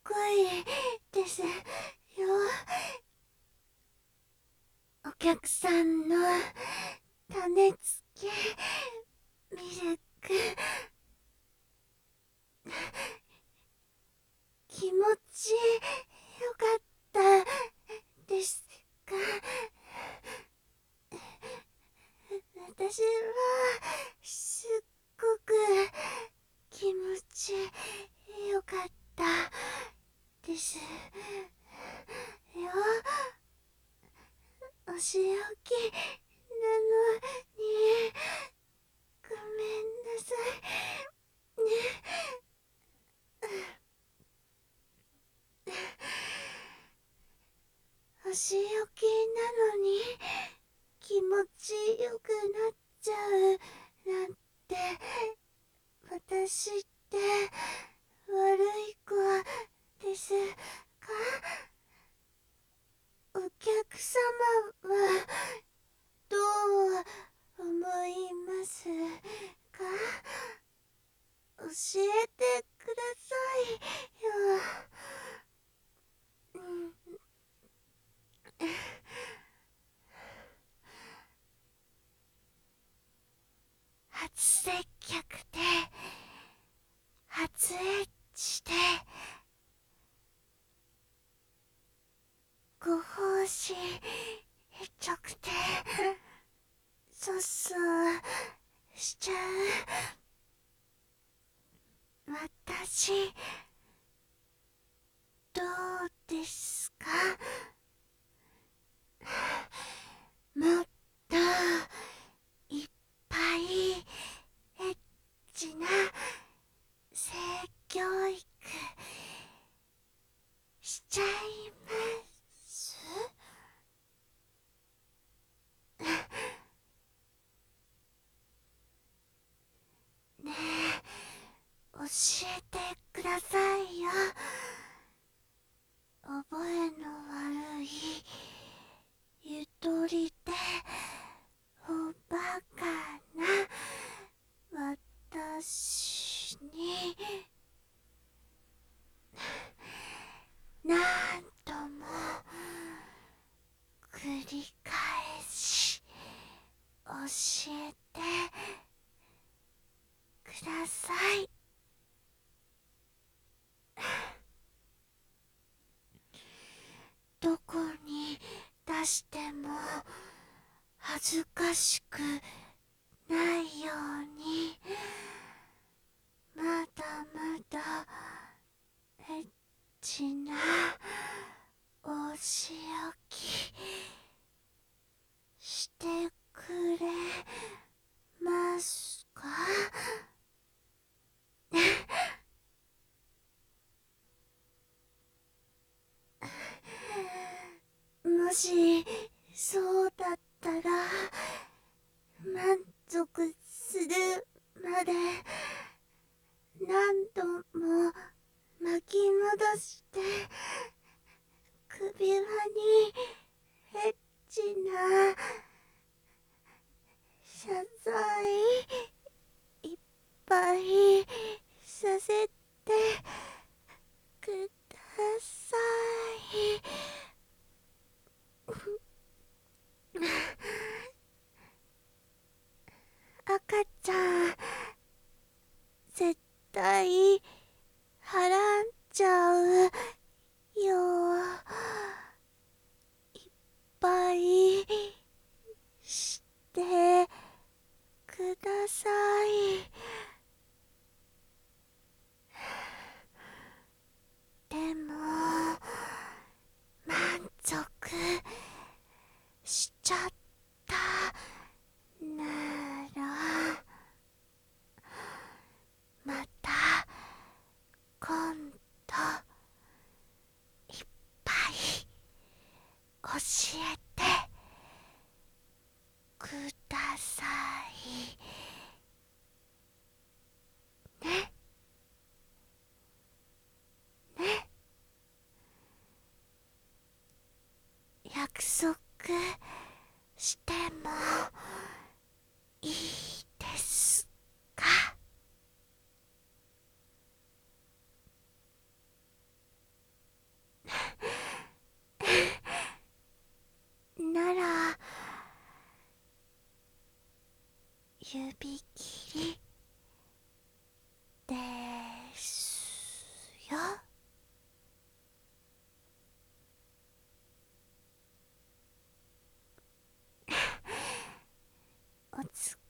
いですよ。お客さんの種付けミルク、気持ちよかったですか？私はすっごく気持ちよかったですよ。お仕置きなのにごめんなさいね。お仕置きなのに気持ちよくなっちゃうなんて、私って悪い子ですか？お客様はどう思いますか？教えてくださいよ。初接客で初エッチでご奉仕直でそっそしちゃう私、どうですか？もっといっぱいエッチな性教育しちゃいますね。え、教えてくださいよ。覚えの悪いゆとりでおバカな私に何度も繰り返し教えてください。どこに出しても恥ずかしくないように、まだまだエッチなお仕置きしてくれますか？もしそうだったら満足するまで何度も巻き戻して首輪にエッチな謝罪いっぱいさせてください。赤ちゃん絶対はらんじゃうよ。いっぱいしてください。でも満足しちゃったならまた今度いっぱい教えてくださいね。ね、約束してもいいですか？ 疲